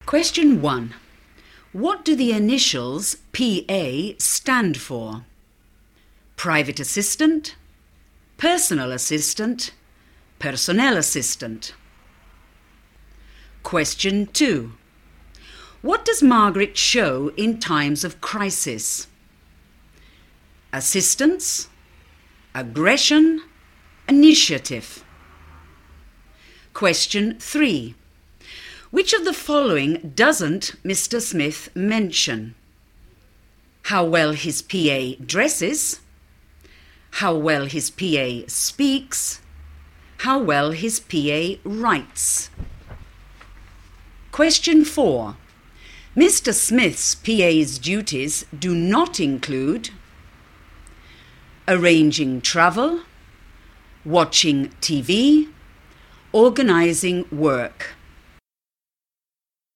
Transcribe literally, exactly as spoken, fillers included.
Question one. What do the initials P A stand for? Private assistant, personal assistant, personnel assistant. Question two. What does Margaret show in times of crisis? Assistance, aggression, initiative. Question three. Which of the following doesn't Mister Smith mention? How well his P A dresses, how well his P A speaks, how well his P A writes. Question four. Mister Smith's P A's duties do not include arranging travel, watching T V, organising work.